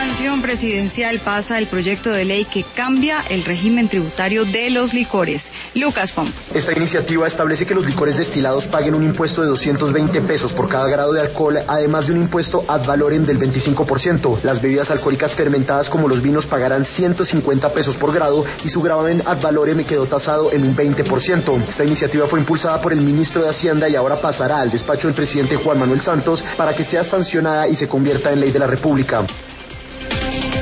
sanción presidencial pasa el proyecto de ley que cambia el régimen tributario de los licores. Lucas Pomp. Esta iniciativa establece que los licores destilados paguen un impuesto de 220 pesos por cada grado de alcohol, además de un impuesto ad valorem del 25%. Las bebidas alcohólicas fermentadas como los vinos pagarán 150 pesos por grado y su gravamen ad valorem quedó tasado en un 20%. Esta iniciativa fue impulsada por el ministro de Hacienda y ahora pasará al despacho del presidente Juan Manuel Santos para que sea sancionada y se convierta en ley de la República.